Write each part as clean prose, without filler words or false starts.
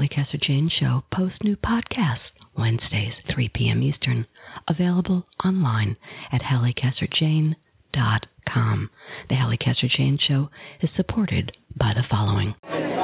Hallie Casser-Jane Show posts new podcasts Wednesdays, 3 p.m. Eastern, available online at HallieCasserJane.com. The Hallie Casser-Jane Show is supported by the following.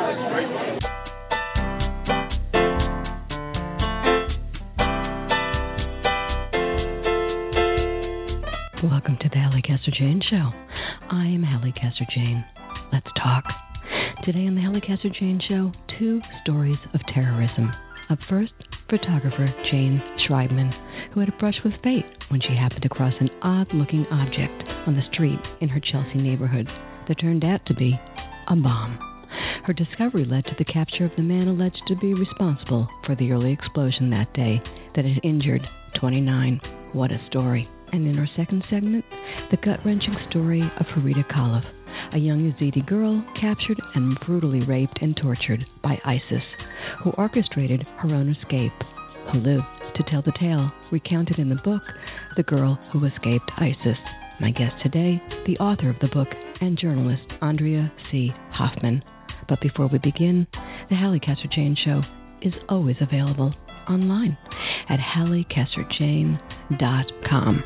Welcome to the Hallie Casser-Jane Show. I am Hallie Casser-Jane. Let's talk. Today on the Hallie Casser-Jane Show, 2 stories of terrorism. Up first, photographer Jane Schreibman, who had a brush with fate when she happened to cross an odd-looking object on the street in her Chelsea neighborhood that turned out to be a bomb. Her discovery led to the capture of the man alleged to be responsible for the early explosion that day that had injured 29. What a story. And in our second segment, the gut-wrenching story of Farida Khalaf, a young Yazidi girl captured and brutally raped and tortured by ISIS, who orchestrated her own escape, who lived to tell the tale recounted in the book, The Girl Who Escaped ISIS. My guest today, the author of the book and journalist Andrea C. Hoffman. But before we begin, the Hallie Casser-Jane Show is always available online at HallieCasserJane.com.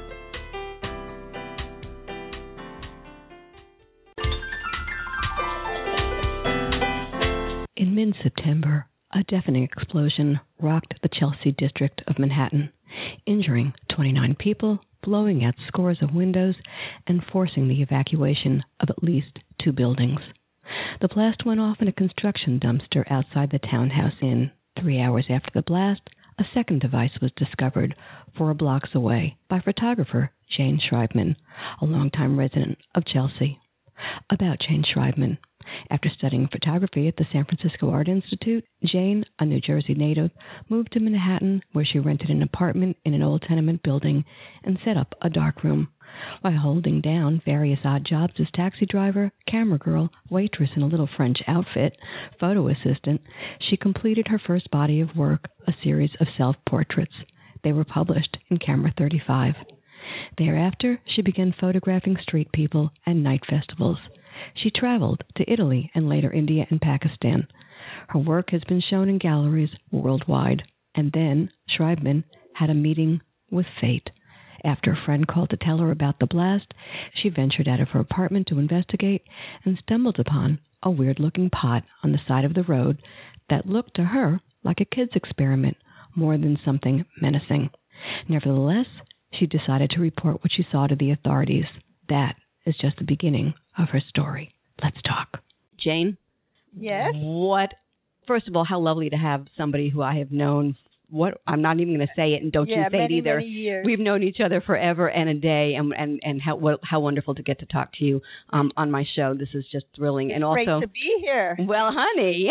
In mid-September, a deafening explosion rocked the Chelsea district of Manhattan, injuring 29 people, blowing out scores of windows, and forcing the evacuation of at least 2 buildings. The blast went off in a construction dumpster outside the Townhouse Inn. 3 hours after the blast, a second device was discovered 4 blocks away by photographer Jane Schreibman, a longtime resident of Chelsea. About Jane Schreibman. After studying photography at the San Francisco Art Institute, Jane, a New Jersey native, moved to Manhattan, where she rented an apartment in an old tenement building and set up a darkroom. While holding down various odd jobs as taxi driver, camera girl, waitress in a little French outfit, photo assistant, she completed her first body of work, a series of self-portraits. They were published in Camera 35. Thereafter, she began photographing street people and night festivals. She traveled to Italy and later India and Pakistan. Her work has been shown in galleries worldwide. And then Schreibman had a meeting with fate. After a friend called to tell her about the blast, she ventured out of her apartment to investigate and stumbled upon a weird-looking pot on the side of the road that looked to her like a kid's experiment more than something menacing. Nevertheless, she decided to report what she saw to the authorities. That is just the beginning of her story. Let's talk. Jane? Yes? First of all, how lovely to have somebody who I have known, I'm not even going to say it, and don't you say it either. Many years. We've known each other forever and a day, and how wonderful to get to talk to you on my show. This is just thrilling. It's and also great to be here. Well, honey,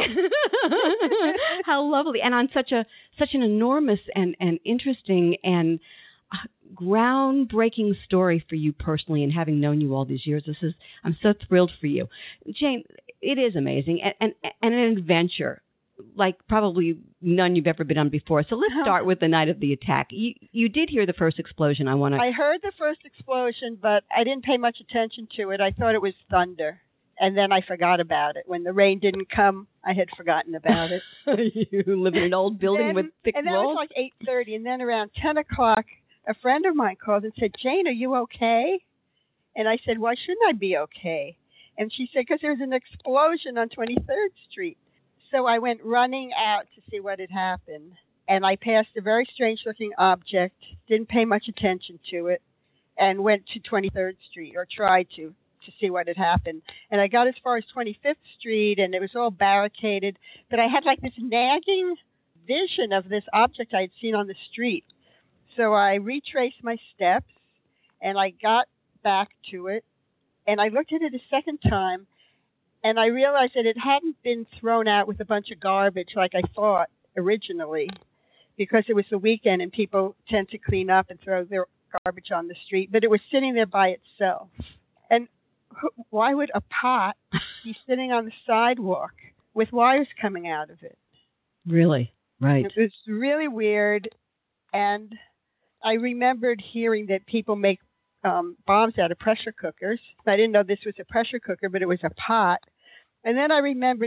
how lovely. And on such an enormous and interesting and groundbreaking story for you personally, and having known you all these years, I'm so thrilled for you. Jane, it is amazing and an adventure like probably none you've ever been on before. So let's start with the night of the attack. You did hear the first explosion. I heard the first explosion, but I didn't pay much attention to it. I thought it was thunder. And then I forgot about it. When the rain didn't come, I had forgotten about it. You live in an old building with thick walls? And then it was like 8:30, and then around 10 o'clock, a friend of mine called and said, "Jane, are you okay?" And I said, "Why shouldn't I be okay?" And she said, "Because there's an explosion on 23rd Street." So I went running out to see what had happened. And I passed a very strange-looking object, didn't pay much attention to it, and went to 23rd Street, or tried to see what had happened. And I got as far as 25th Street, and it was all barricaded. But I had like this nagging vision of this object I had seen on the street. So I retraced my steps, and I got back to it, and I looked at it a second time, and I realized that it hadn't been thrown out with a bunch of garbage like I thought originally, because it was the weekend and people tend to clean up and throw their garbage on the street, but it was sitting there by itself. And why would a pot be sitting on the sidewalk with wires coming out of it? Really? Right. It was really weird, and I remembered hearing that people make bombs out of pressure cookers. I didn't know this was a pressure cooker, but it was a pot. And then I remembered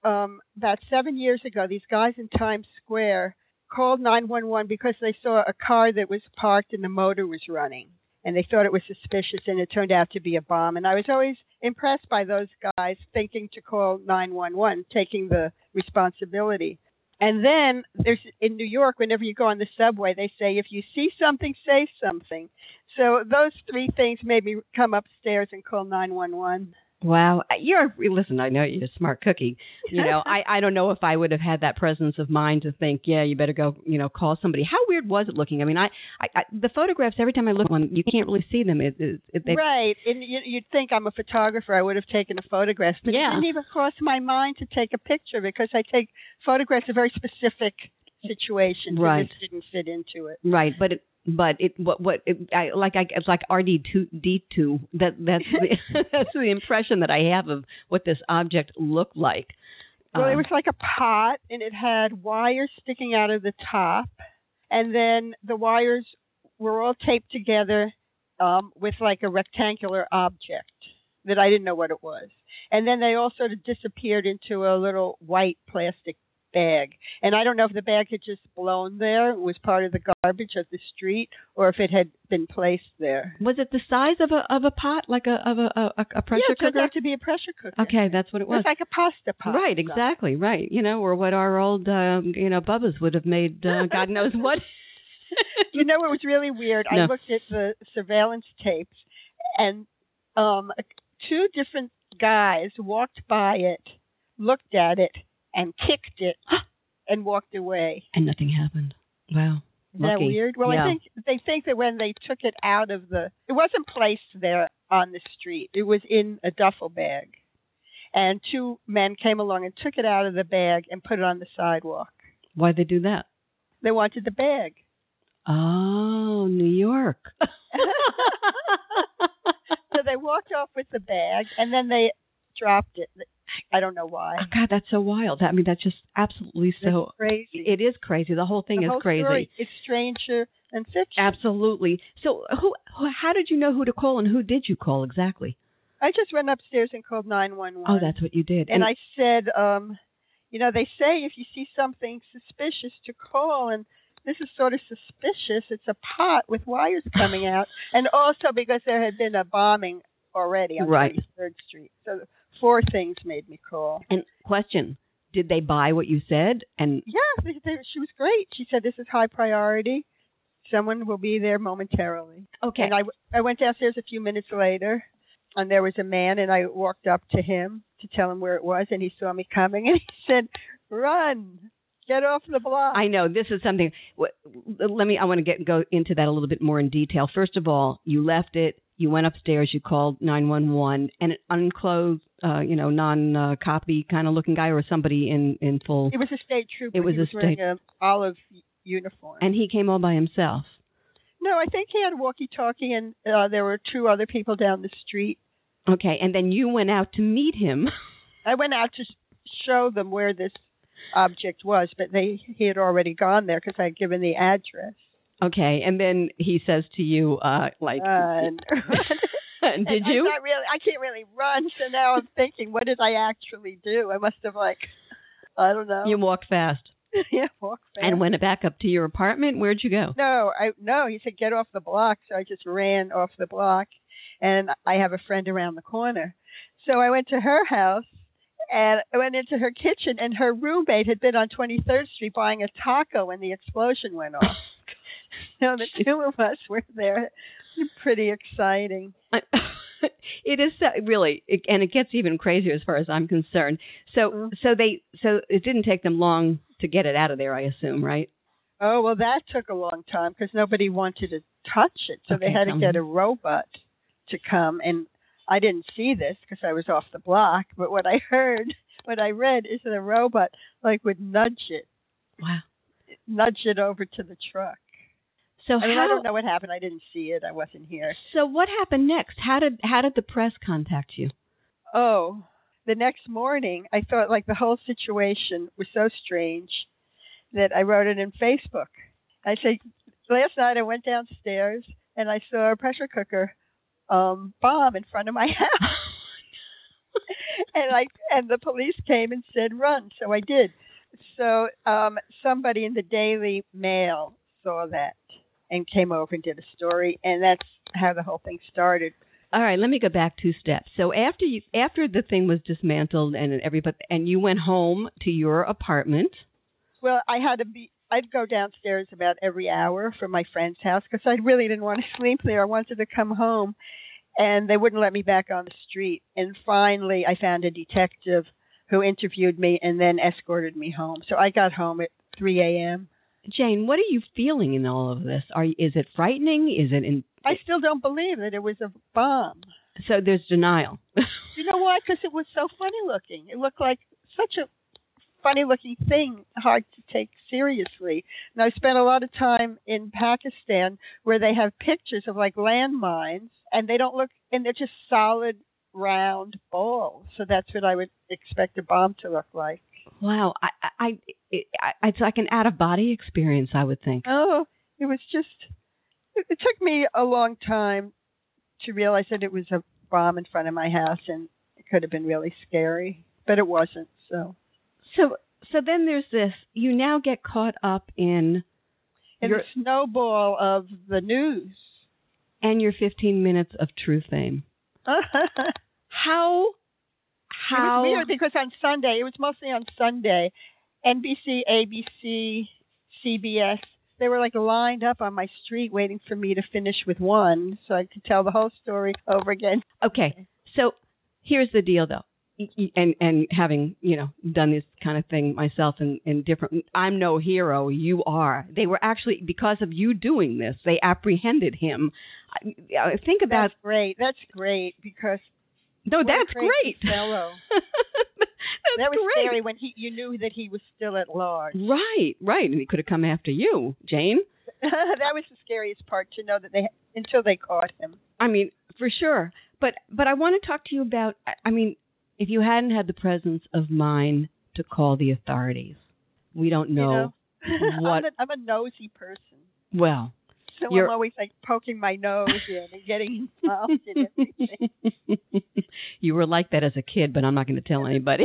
about 7 years ago, these guys in Times Square called 911 because they saw a car that was parked and the motor was running. And they thought it was suspicious, and it turned out to be a bomb. And I was always impressed by those guys thinking to call 911, taking the responsibility. And then there's in New York, whenever you go on the subway, they say, if you see something, say something. So those three things made me come upstairs and call 911. Wow. Listen, I know you're a smart cookie. I don't know if I would have had that presence of mind to think, yeah, you better go, call somebody. How weird was it looking? I mean, I the photographs, every time I look at one, you can't really see them. Right. And you'd think I'm a photographer. I would have taken a photograph. But it didn't even cross my mind to take a picture because I take photographs of very specific situations. Right. And this didn't fit into it. Right. It's like RD2D2. That's the impression that I have of what this object looked like. Well, it was like a pot, and it had wires sticking out of the top, and then the wires were all taped together with like a rectangular object that I didn't know what it was. And then they all sort of disappeared into a little white plastic bag. And I don't know if the bag had just blown there, it was part of the garbage of the street, or if it had been placed there. Was it the size of a pot, like a pressure cooker? Yeah, it turned out to be a pressure cooker. Okay, that's what it was. It was like a pasta pot. Right, exactly, right. Or what our old, Bubba's would have made, God knows what. You know what was really weird? No. I looked at the surveillance tapes, and two different guys walked by it, looked at it, and kicked it and walked away. And nothing happened. Wow. Isn't that weird? Well, yeah. I think they think that when they took it out of it wasn't placed there on the street. It was in a duffel bag. And two men came along and took it out of the bag and put it on the sidewalk. Why'd they do that? They wanted the bag. Oh, New York. So they walked off with the bag, and then they dropped it. I don't know why. Oh, God, that's so wild. I mean, that's just absolutely so it's crazy. It is crazy. The whole thing is crazy. Story, it's stranger than fiction. Absolutely. So, how did you know who to call, and who did you call exactly? I just went upstairs and called 911. Oh, that's what you did. And I said, they say if you see something suspicious to call, and this is sort of suspicious. It's a pot with wires coming out, and also because there had been a bombing already on 23rd Street. So 4 things made me call. And question, did they buy what you said? And yeah, she was great. She said, this is high priority. Someone will be there momentarily. Okay. And I went downstairs a few minutes later, and there was a man, and I walked up to him to tell him where it was, and he saw me coming, and he said, run, get off the block. I know, this is something, I want to go into that a little bit more in detail. First of all, you left it. You went upstairs, you called 911, and an unclothed, non-copy kind of looking guy, or somebody in full. It was a state trooper. It was he was wearing an olive uniform. And he came all by himself. No, I think he had a walkie-talkie, and there were 2 other people down the street. Okay, and then you went out to meet him. I went out to show them where this object was, but he had already gone there because I had given the address. Okay, and then he says to you, and did you? I can't really run, so now I'm thinking, what did I actually do? I must have, I don't know. You walked fast. Yeah, walked fast. And went back up to your apartment? Where'd you go? No, he said, get off the block, so I just ran off the block, and I have a friend around the corner. So I went to her house, and I went into her kitchen, and her roommate had been on 23rd Street buying a taco when the explosion went off. So the 2 of us were there. Pretty exciting. It is really, and it gets even crazier as far as I'm concerned. So it didn't take them long to get it out of there, I assume, right? Oh, well, that took a long time because nobody wanted to touch it. So they had to get a robot to come. And I didn't see this because I was off the block. But what I read is that a robot would nudge it. Wow. Nudge it over to the truck. So I don't know what happened. I didn't see it. I wasn't here. So what happened next? How did the press contact you? Oh, the next morning, I thought the whole situation was so strange that I wrote it in Facebook. I said, last night I went downstairs and I saw a pressure cooker bomb in front of my house. and the police came and said run, so I did. So somebody in the Daily Mail saw that and came over and did a story, and that's how the whole thing started. All right, let me go back 2 steps. So after the thing was dismantled and you went home to your apartment. Well, I'd go downstairs about every hour from my friend's house because I really didn't want to sleep there. I wanted to come home, and they wouldn't let me back on the street. And finally, I found a detective who interviewed me and then escorted me home. So I got home at 3 a.m. Jane, what are you feeling in all of this? Is it frightening? Is it? I still don't believe that it was a bomb. So there's denial. You know why? Because it was so funny looking. It looked like such a funny looking thing, hard to take seriously. And I spent a lot of time in Pakistan where they have pictures of like landmines, and they don't look, and they're just solid round balls. So that's what I would expect a bomb to look like. Wow, it's like an out-of-body experience, I would think. Oh, it was just, it took me a long time to realize that it was a bomb in front of my house, and it could have been really scary, but it wasn't. So then there's this. You now get caught up in the snowball of the news and your 15 minutes of true fame. How? It was weird because on Sunday, it was mostly on Sunday, NBC, ABC, CBS, they were like lined up on my street waiting for me to finish with one so I could tell the whole story over again. Okay, so here's the deal, though. And having, done this kind of thing myself in different, I'm no hero, you are. They were actually, because of you doing this, they apprehended him. Think about... That's great because... No, that's great. Fellow. That was great. Scary when you knew that he was still at large. Right. And he could have come after you, Jane. That was the scariest part, to know that until they caught him. I mean, for sure. But I want to talk to you about, if you hadn't had the presence of mind to call the authorities, we don't know what... I'm a nosy person. Well... So I'm always like poking my nose in and getting involved in everything. You were like that as a kid, but I'm not going to tell anybody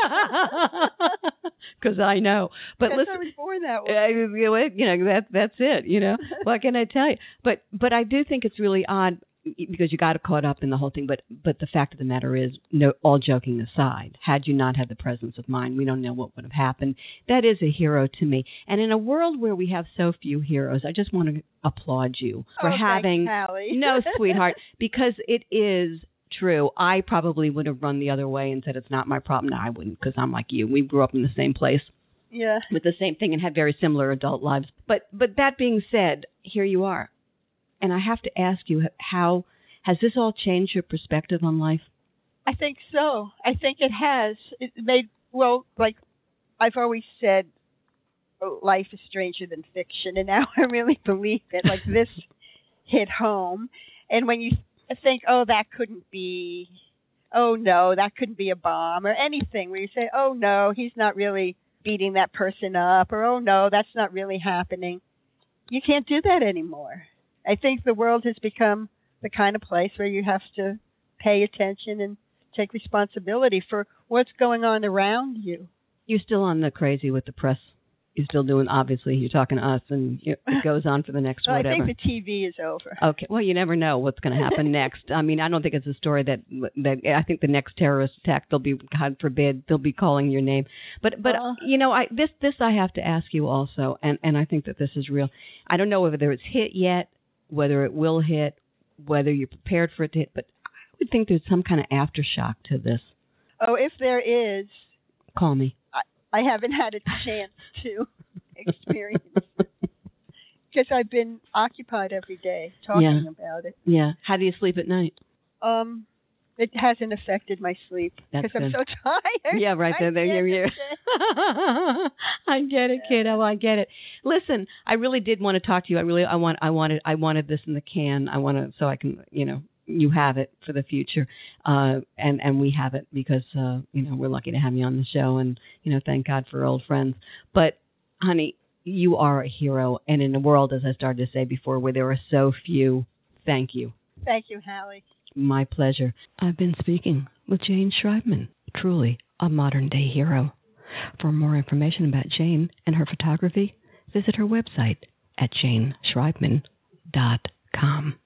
because I know. But listen, I was born that way. That's it. What can I tell you? But I do think it's really odd because you got caught up in the whole thing. But the fact of the matter is, all joking aside, had you not had the presence of mind, we don't know what would have happened. That is a hero to me. And in a world where we have so few heroes, I just want to applaud you for having... Thanks, Hallie. No, sweetheart, because it is true. I probably would have run the other way and said it's not my problem. No, I wouldn't, because I'm like you. We grew up in the same place. Yeah. With the same thing and had very similar adult lives. But that being said, here you are. And I have to ask you, how has this all changed your perspective on life? I think so. I think it has. It made, like I've always said, life is stranger than fiction. And now I really believe it. Like this hit home. And when you think, that couldn't be, that couldn't be a bomb or anything, where you say, no, he's not really beating that person up, or, no, that's not really happening. You can't do that anymore. I think the world has become the kind of place where you have to pay attention and take responsibility for what's going on around you. You're still on the crazy with the press. You're still doing, obviously, you're talking to us, and it goes on for the next whatever. I think the TV is over. Okay. Well, you never know what's going to happen next. I mean, I don't think it's a story that I think the next terrorist attack, they'll be, God forbid, they'll be calling your name. But this I have to ask you also, and I think that this is real. I don't know whether it's hit yet, whether it will hit, whether you're prepared for it to hit, but I would think there's some kind of aftershock to this. Oh, if there is, call me. I haven't had a chance to experience it because I've been occupied every day talking about it. Yeah. How do you sleep at night? It hasn't affected my sleep because I'm so tired. Yeah, right there. I get it, kiddo. I get it. Listen, I really did want to talk to you. I wanted this in the can. I want to, so I can, you have it for the future, and we have it because we're lucky to have you on the show, and thank God for old friends. But honey, you are a hero, and in a world, as I started to say before, where there are so few, thank you. Thank you, Hallie. My pleasure. I've been speaking with Jane Schreibman. truly a modern-day hero. For more information about Jane and her photography, visit her website at janeschreibman.com.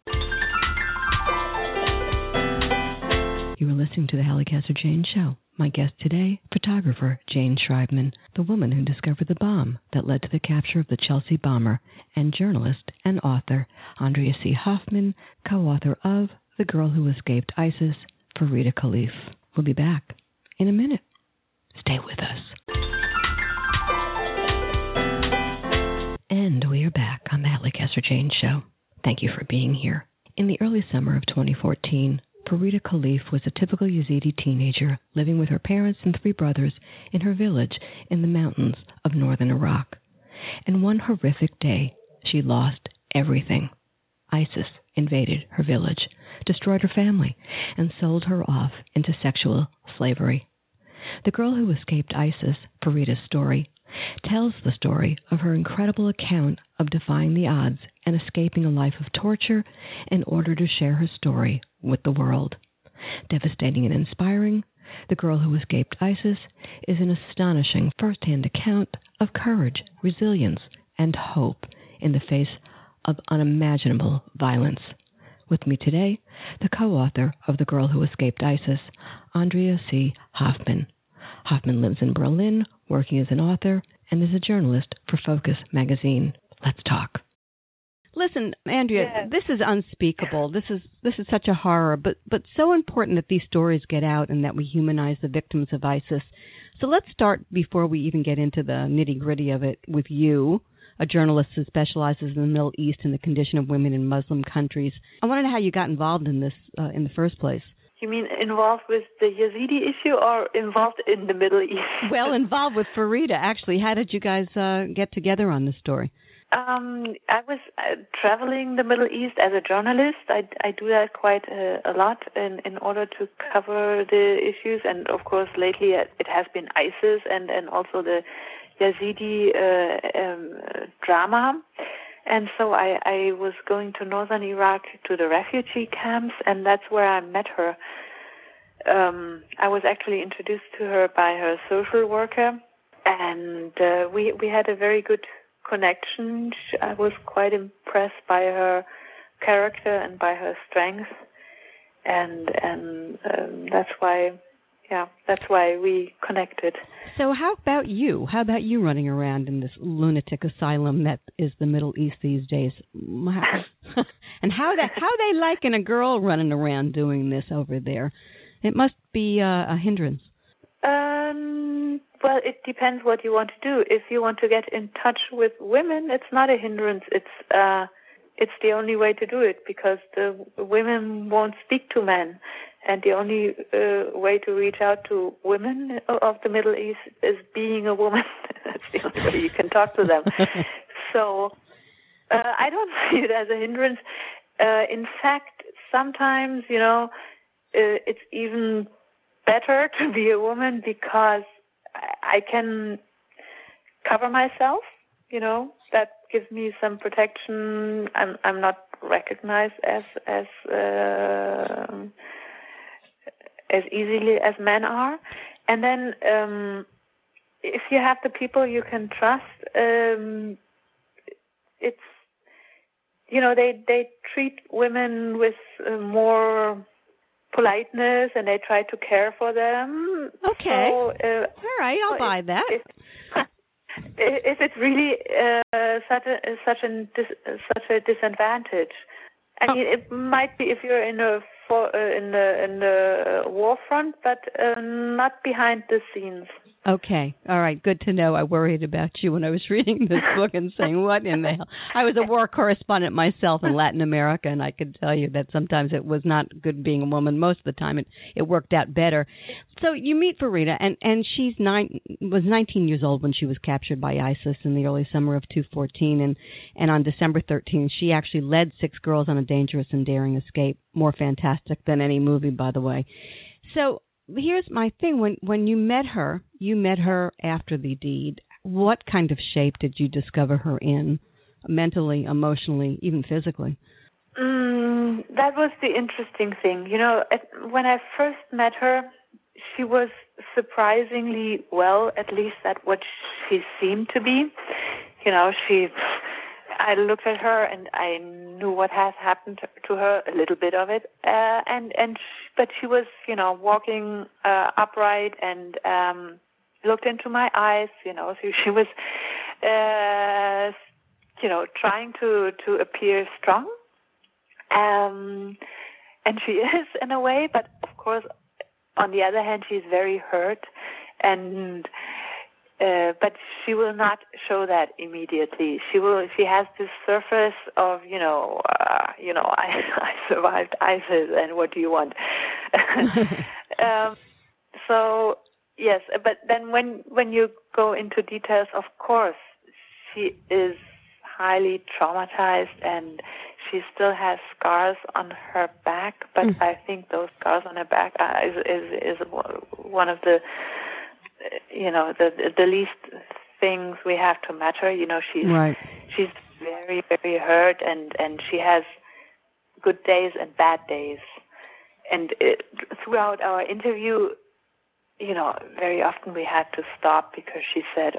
You are listening to the Hallie Casser-Jane Show. My guest today, photographer Jane Schreibman, the woman who discovered the bomb that led to the capture of the Chelsea bomber, and journalist and author Andrea C. Hoffman, co-author of The Girl Who Escaped ISIS, Farida Khalif. We'll be back in a minute. Stay with us. And we are back on the Hallie Casser-Jane Show. Thank you for being here. In the early summer of 2014, Farida Khalif was a typical Yazidi teenager living with her parents and 3 brothers in her village in the mountains of northern Iraq. And one horrific day, she lost everything. ISIS invaded her village, destroyed her family, and sold her off into sexual slavery. The Girl Who Escaped ISIS, Farida's story, tells the story of her incredible account of defying the odds and escaping a life of torture in order to share her story with the world. Devastating and inspiring, The Girl Who Escaped ISIS is an astonishing first-hand account of courage, resilience, and hope in the face of unimaginable violence. With me today, the co-author of The Girl Who Escaped ISIS, Andrea C. Hoffman. Hoffman lives in Berlin, working as an author, and is a journalist for Focus magazine. Let's talk. Listen, Andrea, This is unspeakable. This is such a horror, but so important that these stories get out and that we humanize the victims of ISIS. So let's start, before we even get into the nitty-gritty of it, with you, a journalist who specializes in the Middle East and the condition of women in Muslim countries. I want to know how you got involved in this in the first place. You mean involved with the Yazidi issue or involved in the Middle East? Well, involved with Farida, actually. How did you guys get together on this story? I was traveling the Middle East as a journalist. I do that quite a lot in order to cover the issues. And, of course, lately it has been ISIS and also the Yazidi drama. And so I was going to northern Iraq to the refugee camps, and that's where I met her. I was actually introduced to her by her social worker, and we had a very good connection. I was quite impressed by her character and by her strength, and that's why we connected. So how about you? How about you running around in this lunatic asylum that is the Middle East these days? And how they liking a girl running around doing this over there? It must be a hindrance. Well, it depends what you want to do. If you want to get in touch with women, it's not a hindrance. It's the only way to do it, because the women won't speak to men. And the only way to reach out to women of the Middle East is being a woman. That's the only way you can talk to them. So I don't see it as a hindrance. In fact, sometimes, it's even better to be a woman because I can cover myself, that gives me some protection. I'm not recognized as easily as men are. And then if you have the people you can trust, it's, they treat women with more politeness, and they try to care for them. Okay. So, all right, I'll buy that. If it's really such a disadvantage, I mean, it might be if you're in the war front, but not behind the scenes. Okay. All right. Good to know. I worried about you when I was reading this book and saying, what in the hell? I was a war correspondent myself in Latin America, and I could tell you that sometimes it was not good being a woman. Most of the time it worked out better. So you meet Farida, and she's was 19 years old when she was captured by ISIS in the early summer of 2014. And on December 13th, she actually led 6 girls on a dangerous and daring escape. More fantastic than any movie, by the way. So here's my thing. When you met her after the deed. What kind of shape did you discover her in, mentally, emotionally, even physically? That was the interesting thing. When I first met her, she was surprisingly well, at least at what she seemed to be. I looked at her and I knew what has happened to her, a little bit of it, but she was, walking upright and looked into my eyes. So she was, trying to appear strong, and she is in a way. But of course, on the other hand, she's very hurt, and. But she will not show that immediately. She has this surface of, I survived ISIS, and what do you want? So yes, but then when you go into details, of course, she is highly traumatized, and she still has scars on her back. But I think those scars on her back is one of the the least things we have to matter. She's very, very hurt, and she has good days and bad days. And throughout our interview, very often we had to stop because she said,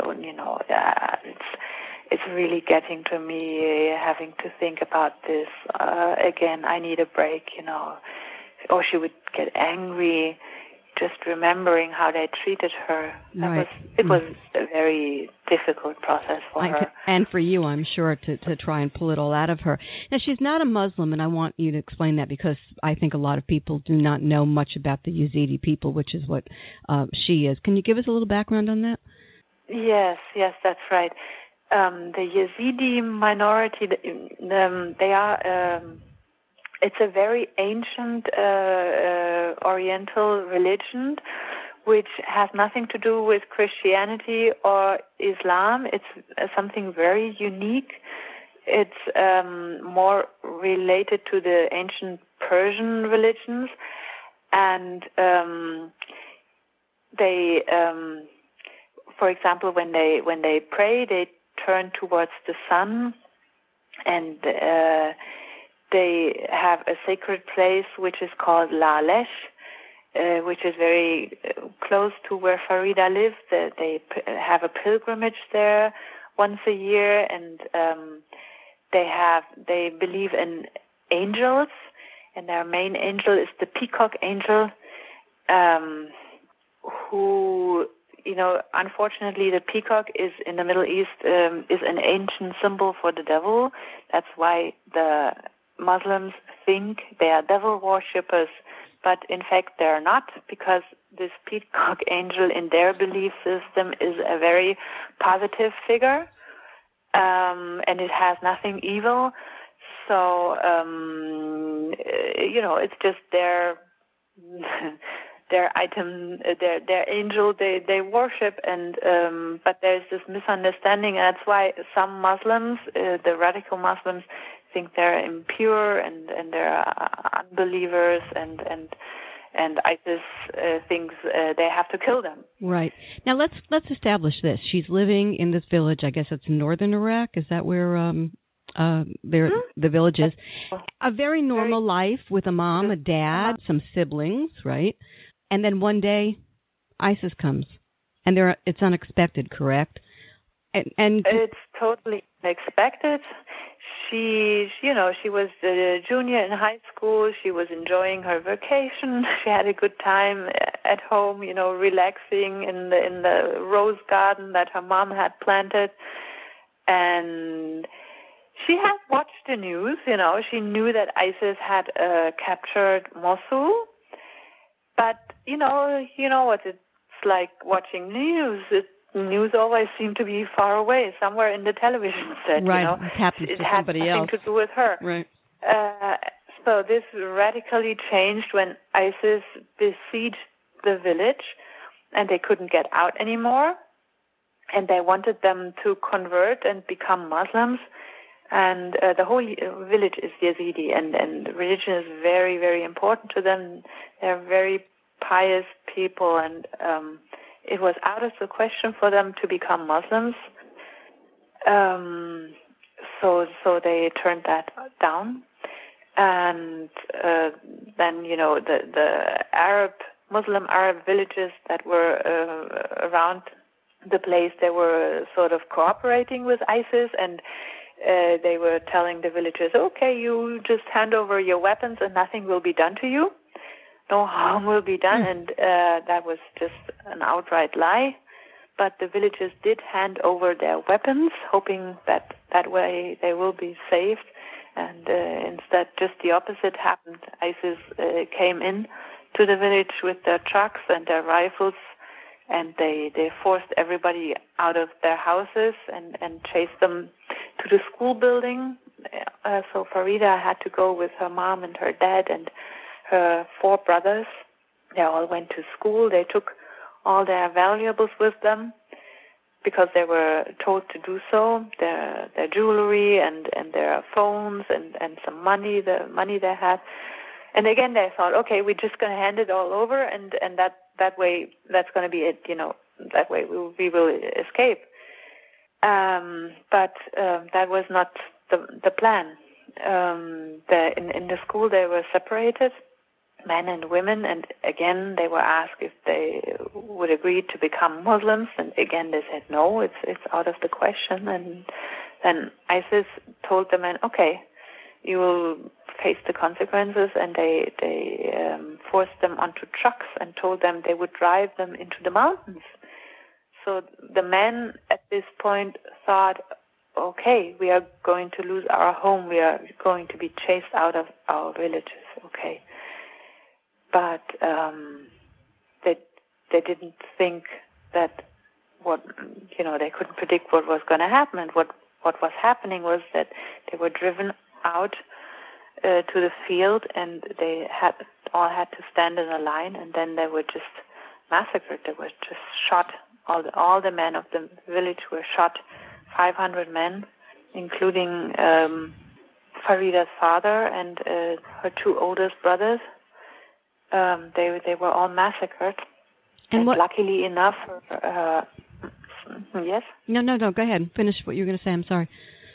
it's really getting to me, having to think about this again. I need a break, Or she would get angry just remembering how they treated her. It was a very difficult process for her. And for you, I'm sure, to try and pull it all out of her. Now, she's not a Muslim, and I want you to explain that because I think a lot of people do not know much about the Yazidi people, which is what she is. Can you give us a little background on that? Yes, that's right. The Yazidi minority, they are... it's a very ancient Oriental religion, which has nothing to do with Christianity or Islam. It's something very unique. It's more related to the ancient Persian religions, and they, for example, when they pray, they turn towards the sun, and they have a sacred place which is called Lalesh, which is very close to where Farida lives. They have a pilgrimage there once a year, and they believe in angels, and their main angel is the peacock angel, who, unfortunately the peacock is in the Middle East is an ancient symbol for the devil. That's why the Muslims think they are devil worshippers, but in fact they're not, because this peacock angel in their belief system is a very positive figure, and it has nothing evil. So, it's just their item, their angel they worship, and but there's this misunderstanding, and that's why some Muslims, the radical Muslims, think they're impure and they're unbelievers, and ISIS thinks they have to kill them. Right. Now let's establish this. She's living in this village. I guess it's northern Iraq. Is that where the village is? A very normal life with a mom, a dad, some siblings, right? And then one day, ISIS comes, and it's unexpected, correct? And it's totally unexpected. She was a junior in high school. She was enjoying her vacation. She had a good time at home, relaxing in the rose garden that her mom had planted. And she had watched the news. She knew that ISIS had captured Mosul. But you know what it's like watching news. News always seemed to be far away, somewhere in the television set. Right, it had somebody nothing else to do with her. Right. So this radically changed when ISIS besieged the village, and they couldn't get out anymore, and they wanted them to convert and become Muslims. And the whole village is Yazidi, and religion is very, very important to them. They're very pious people, and it was out of the question for them to become Muslims. So they turned that down. And then, the Arab Muslim Arab villages that were around the place, they were sort of cooperating with ISIS, and they were telling the villagers, okay, you just hand over your weapons and nothing will be done to you. No harm will be done. And that was just an outright lie. But the villagers did hand over their weapons, hoping that that way they will be saved. And instead, just the opposite happened. ISIS came in to the village with their trucks and their rifles, and they forced everybody out of their houses and chased them to the school building. So Farida had to go with her mom and her dad and her 4 brothers. They all went to school. They took all their valuables with them because they were told to do so, their jewelry and their phones and some money, the money they had. And again, they thought, okay, we're just going to hand it all over, and that way, that's going to be it, that way we will escape. But that was not the plan. In the school, they were separated, men and women, and again, they were asked if they would agree to become Muslims, and again, they said no, it's out of the question. And then ISIS told the men, okay, you will face the consequences, and they forced them onto trucks and told them they would drive them into the mountains. So the men at this point thought, okay, we are going to lose our home, we are going to be chased out of our villages, okay. But they didn't think that they couldn't predict what was going to happen, and what was happening was that they were driven out to the field, and they all had to stand in a line, and then they were just massacred. They were just shot. All the men of the village were shot. 500 men, including Farida's father and her 2 oldest brothers. They were all massacred. And luckily enough, yes. No. Go ahead. Finish what you were going to say. I'm sorry.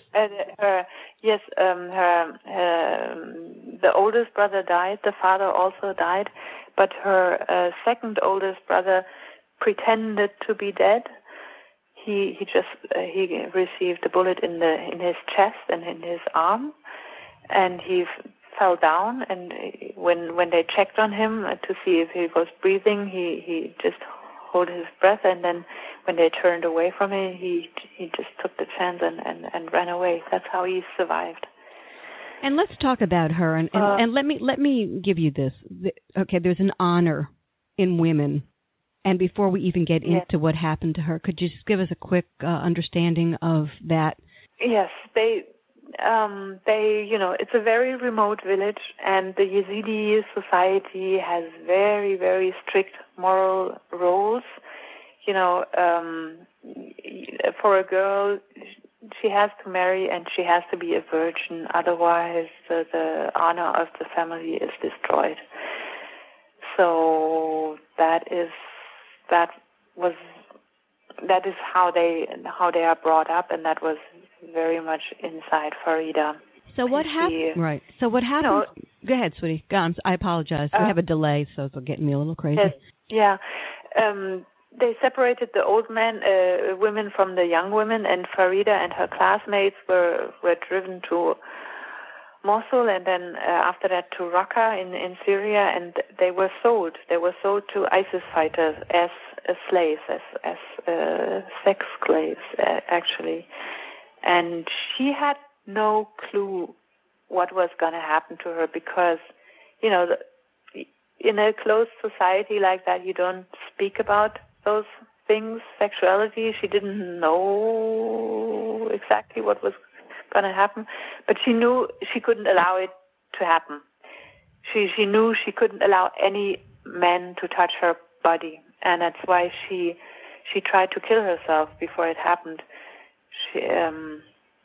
The oldest brother died. The father also died, but her second oldest brother pretended to be dead. He received a bullet in his chest and in his arm, and he fell down. And when they checked on him to see if he was breathing, he just held his breath, and then when they turned away from him, he just took the chance and ran away. That's how he survived. And let's talk about her, and let me give you this. Okay, there's an honor in women, and before we even get into what happened to her, could you just give us a quick understanding of that? Yes, they it's a very remote village, and the Yazidi society has very, very strict moral rules. For a girl, she has to marry and she has to be a virgin. Otherwise, the honor of the family is destroyed. So that is how they are brought up, and that was very much inside Farida. So what happened? Right. So what happened? Go ahead, sweetie. Go on. I apologize. We have a delay, so it's getting me a little crazy. Yes. Yeah. They separated the old women from the young women, and Farida and her classmates were driven to Mosul, and then after that to Raqqa in Syria, and they were sold. They were sold to ISIS fighters as slaves, as sex slaves, actually. And she had no clue what was going to happen to her because, in a closed society like that, you don't speak about those things, sexuality. She didn't know exactly what was going to happen, but she knew she couldn't allow it to happen. She knew she couldn't allow any man to touch her body, and that's why she tried to kill herself before it happened. And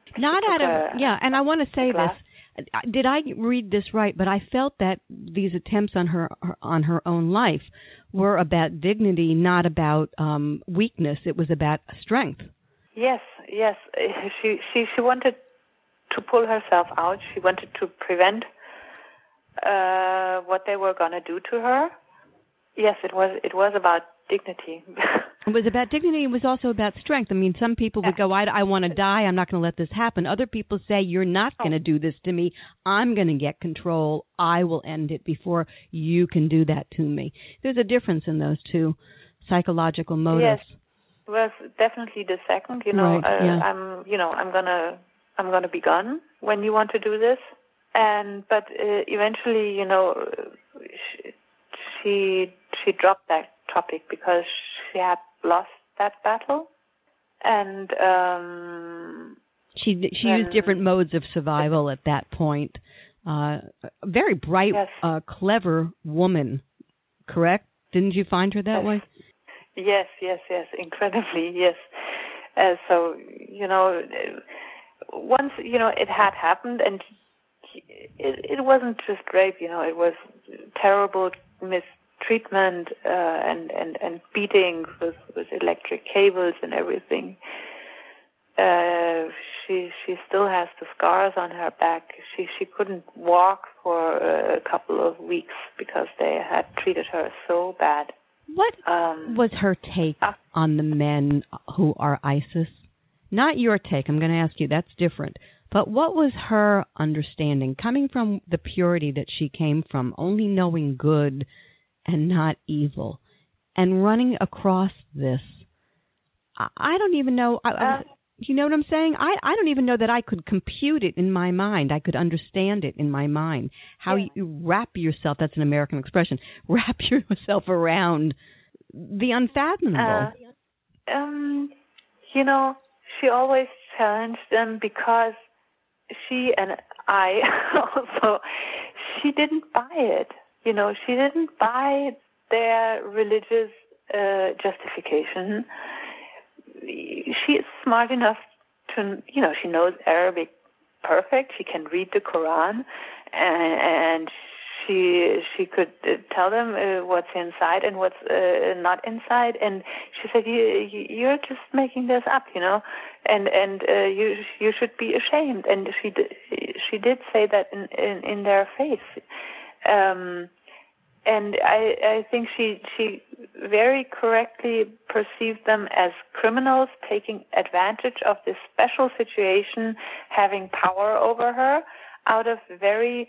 I want to say this. Did I read this right? But I felt that these attempts on her own life were about dignity, not about weakness. It was about strength. Yes. She wanted to pull herself out. She wanted to prevent what they were going to do to her. Yes, it was about dignity. It was about dignity. It was also about strength. I mean, some people would go, I want to die. I'm not going to let this happen. Other people say, you're not going to do this to me. I'm going to get control. I will end it before you can do that to me. There's a difference in those two psychological motives. Yes, it was definitely the second. You know, right, yeah. I'm gonna be gone when you want to do this. But eventually, you know, she dropped that topic because she had lost that battle, and she used different modes of survival at that point. A very bright, yes. Clever woman, correct? Didn't you find her that way? Yes, incredibly, yes. So, you know, once, you know, it had happened, and it wasn't just rape, you know, it was terrible mistreatment and beating with electric cables and everything. She still has the scars on her back. She couldn't walk for a couple of weeks because they had treated her so bad. What was her take on the men who are ISIS? Not your take. I'm going to ask you. That's different. But what was her understanding, coming from the purity that she came from, only knowing good and not evil, and running across this? I don't even know. You know what I'm saying? I don't even know that I could compute it in my mind. I could understand it in my mind. How you wrap yourself, that's an American expression, wrap yourself around the unfathomable. You know, she always challenged them because she and I also, she didn't buy it. You know, she didn't buy their religious justification. She is smart enough to, you know, she knows Arabic perfect. She can read the Quran, and she could tell them what's inside and what's not inside. And she said, "You're just making this up, you know, and you should be ashamed." And she did say that in their face. And I think she very correctly perceived them as criminals taking advantage of this special situation, having power over her out of very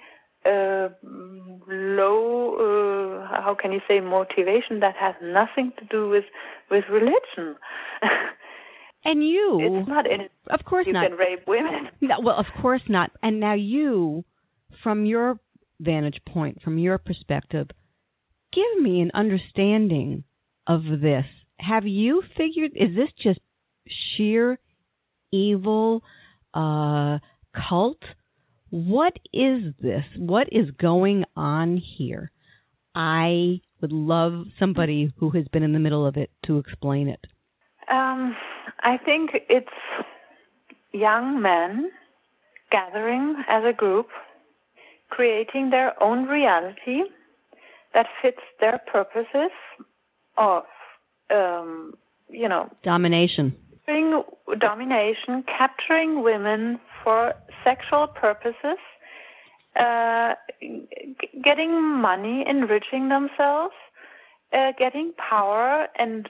low, how can you say, motivation that has nothing to do with religion. And you, it's not in it. Of course you not. You can rape women. No, well, of course not. And now you, from your vantage point, from your perspective, give me an understanding of this. Have you figured, is this just sheer evil cult? What is this? What is going on here? I would love somebody who has been in the middle of it to explain it. I think it's young men gathering as a group, creating their own reality that fits their purposes of, domination, capturing women for sexual purposes, getting money, enriching themselves, getting power, and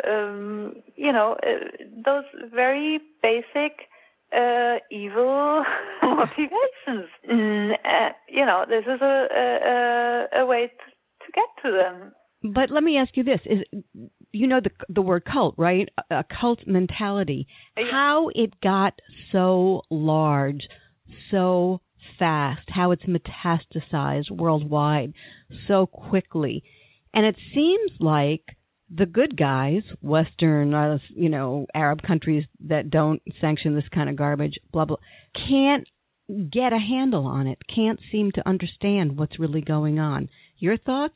those very basic evil motivations. This is a way to get to them. But let me ask you this: the word cult, right? A cult mentality. Yeah. How it got so large, so fast? How it's metastasized worldwide so quickly? And it seems like the good guys, Western, Arab countries that don't sanction this kind of garbage, blah, blah, can't get a handle on it, can't seem to understand what's really going on. Your thoughts?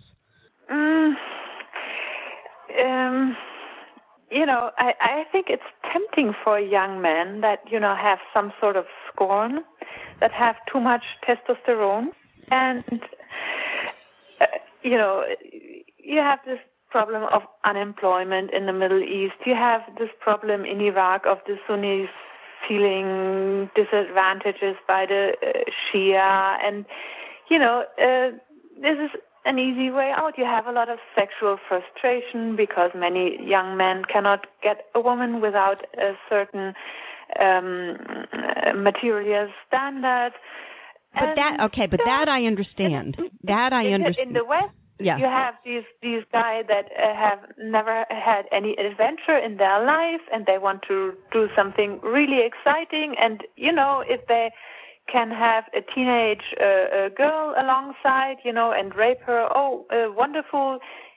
I think it's tempting for young men that, have some sort of scorn, that have too much testosterone. And, you have this problem of unemployment in the Middle East. You have this problem in Iraq of the Sunnis feeling disadvantages by the Shia. And, this is an easy way out. You have a lot of sexual frustration because many young men cannot get a woman without a certain material standard. But that I understand. That I understand. In the West, yeah. You have these guys that have never had any adventure in their life, and they want to do something really exciting. And if they can have a teenage girl alongside, and rape her, wonderful.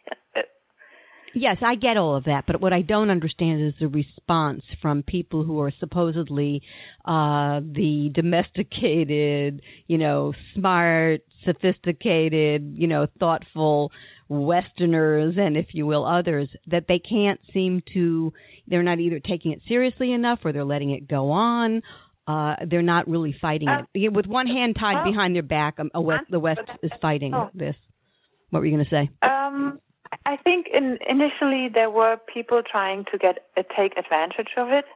Yes, I get all of that, but what I don't understand is the response from people who are supposedly the domesticated, smart, sophisticated, thoughtful Westerners, and if you will, others, that they can't seem to, they're not either taking it seriously enough or they're letting it go on. They're not really fighting it. With one hand tied behind their back, the West is fighting this. What were you going to say? I think initially there were people trying to take advantage of it,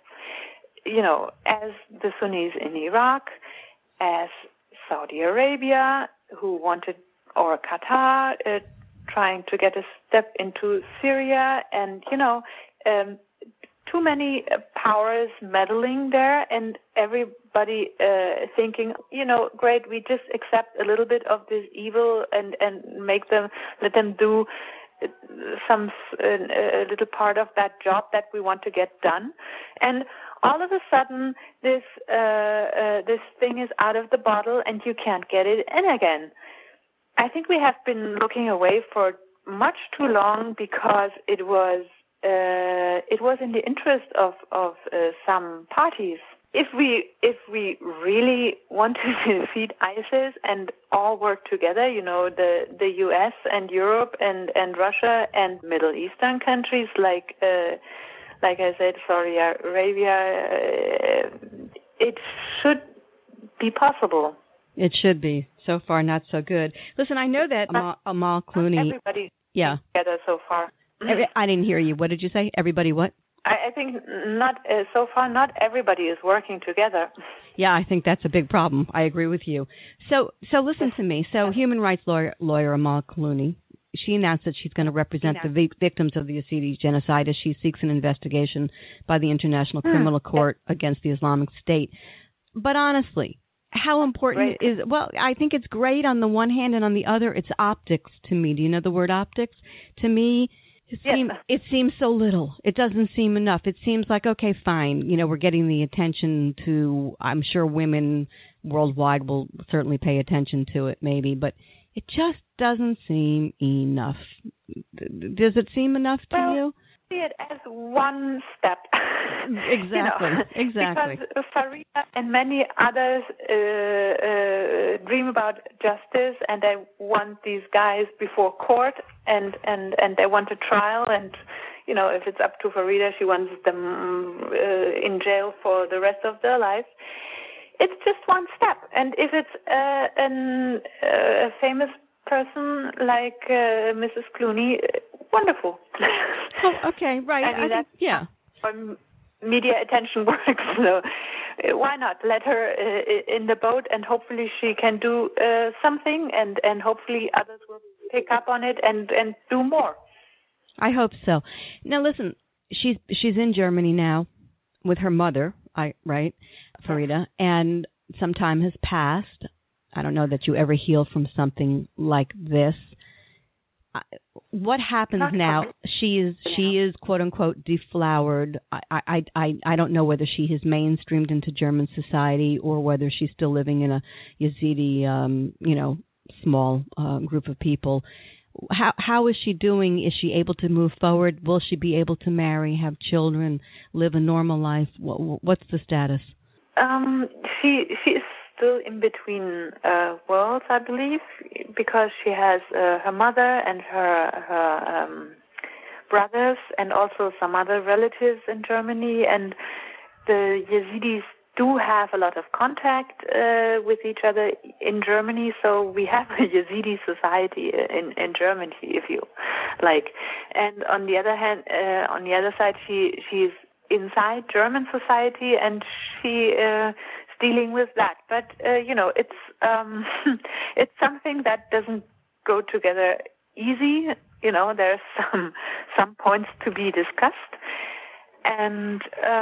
as the Sunnis in Iraq, as Saudi Arabia, who wanted, or Qatar, trying to get a step into Syria, and, too many powers meddling there, and everybody thinking, great, we just accept a little bit of this evil and let them do some a little part of that job that we want to get done, and all of a sudden this thing is out of the bottle and you can't get it in again. I think we have been looking away for much too long because it was in the interest of some parties. If we really want to defeat ISIS and all work together, the U.S. and Europe and Russia and Middle Eastern countries like I said, Saudi Arabia, it should be possible. It should be. So far, not so good. Listen, I know that Amal Clooney. Everybody together so far. I didn't hear you. What did you say? Everybody what? I think so far not everybody is working together. Yeah, I think that's a big problem. I agree with you. So listen to me. So human rights lawyer Amal Clooney, she announced that she's going to represent the victims of the Yazidi genocide as she seeks an investigation by the International Criminal Court against the Islamic State. But honestly, how important is, well, I think it's great on the one hand, and on the other, it's optics to me. Do you know the word optics? To me, it seems so little. It doesn't seem enough. It seems like, okay, fine. We're getting the attention to, I'm sure women worldwide will certainly pay attention to it maybe, but it just doesn't seem enough. Does it seem enough to you? See it as one step. Exactly. Because Fareedah and many others dream about justice, and they want these guys before court, and they want a trial, and if it's up to Fareedah, she wants them in jail for the rest of their life. It's just one step, and if it's a famous person like Mrs. Clooney, wonderful. Oh, okay, right. I think, yeah. Media attention works, so why not let her in the boat, and hopefully she can do something, and hopefully others will pick up on it and do more. I hope so. Now listen, she's in Germany now with her mother, right, Fareedah, and some time has passed. I don't know that you ever heal from something like this. What happens now? She is quote unquote deflowered. I don't know whether she has mainstreamed into German society or whether she's still living in a Yazidi small group of people. How is she doing? Is she able to move forward? Will she be able to marry, have children, live a normal life? What's the status? She is still in between worlds, I believe, because she has her mother and her brothers and also some other relatives in Germany, and the Yazidis do have a lot of contact with each other in Germany, so we have a Yazidi society in Germany, if you like. And on the other hand, on the other side, she's inside German society, and she dealing with that, but it's it's something that doesn't go together easy. You know, there's some points to be discussed, and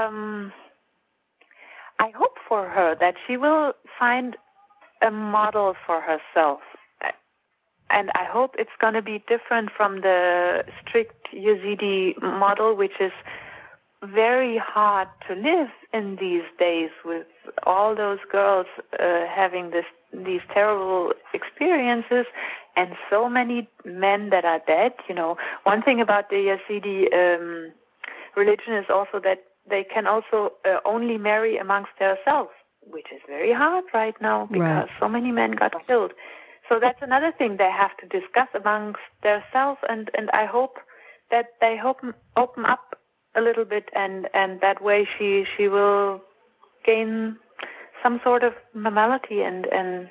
I hope for her that she will find a model for herself. And I hope it's going to be different from the strict Yazidi model, which is very hard to live in these days, with all those girls having these terrible experiences, and so many men that are dead. You know, one thing about the Yazidi religion is also that they can also only marry amongst themselves, which is very hard right now because so many men got killed. So that's another thing they have to discuss amongst themselves, and I hope that they open up a little bit, and that way she will gain some sort of normality and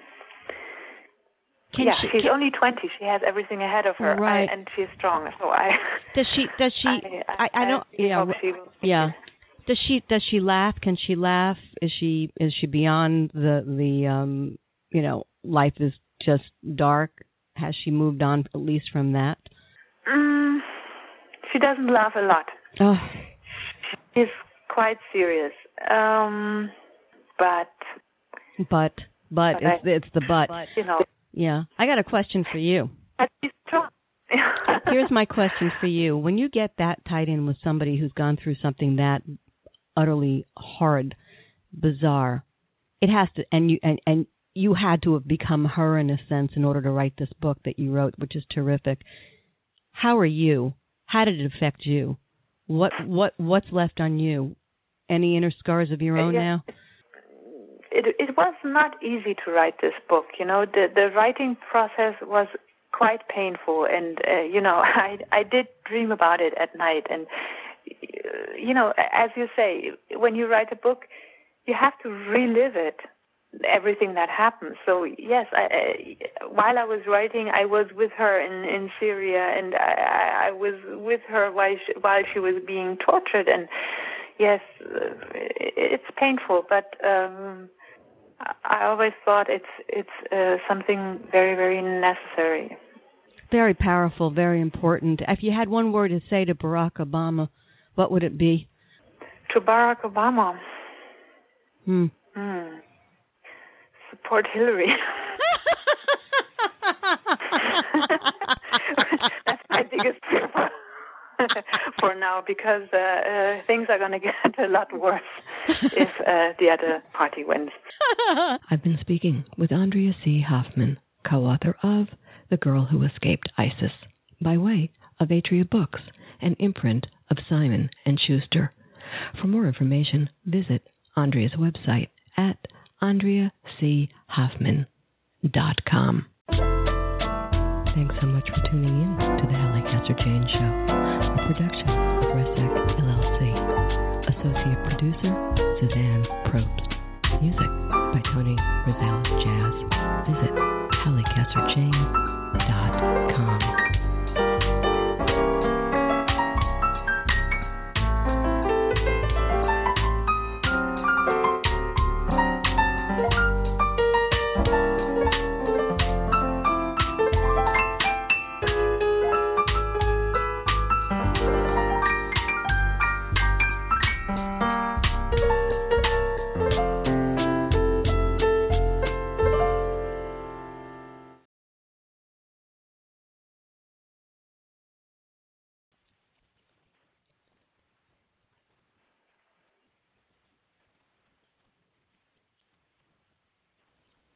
she's only 20. She has everything ahead of her, right. And she's strong. So does she? I don't. Yeah. Does she laugh? Can she laugh? Is she beyond the life is just dark? Has she moved on at least from that? She doesn't laugh a lot. Oh. She's quite serious. But it's the but. You know. Yeah. I got a question for you. She's strong. Here's my question for you. When you get that tied in with somebody who's gone through something that utterly horrid, bizarre, it has to, and you had to have become her in a sense in order to write this book that you wrote, which is terrific. How are you? How did it affect you? What's left on you? Any inner scars of your own now? It was not easy to write this book. You know, the writing process was quite painful, and I did dream about it at night. And you know, as you say, when you write a book, you have to relive it, everything that happens. So yes, while I was writing, I was with her in Syria, and I was with her while she was being tortured. And yes, it's painful, but I always thought it's something very, very necessary. Very powerful, very important. If you had one word to say to Barack Obama, what would it be? To Barack Obama? Support Hillary. That's my biggest fear for now, because things are going to get a lot worse if the other party wins. I've been speaking with Andrea C. Hoffman, co-author of The Girl Who Escaped ISIS, by way of Atria Books, an imprint of Simon & Schuster. For more information, visit Andrea's website at AndreaCHoffman.com.